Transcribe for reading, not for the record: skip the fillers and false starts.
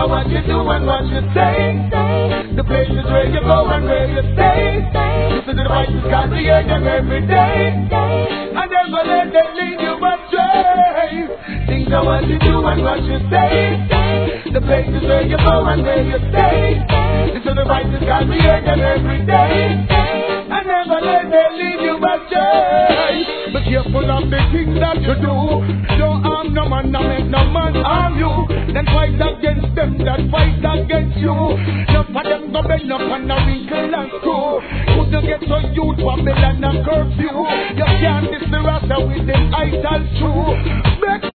what you do and what you say. The places where you go and where you stay. Listen to the voices God create them every day. And never let them lead you astray. Think of what you do and what you say. The places where you go and where you stay. Listen to the voices God create them every day. And never let them lead you astray. Be careful of the things that you do. Don't harm no man, no make no man harm you. Then fight against them that fight against you. None of them go bend up on a wrinkle and screw. Couldn't get so youth Babylon and curfew. You can't diss the rasta with them idol true.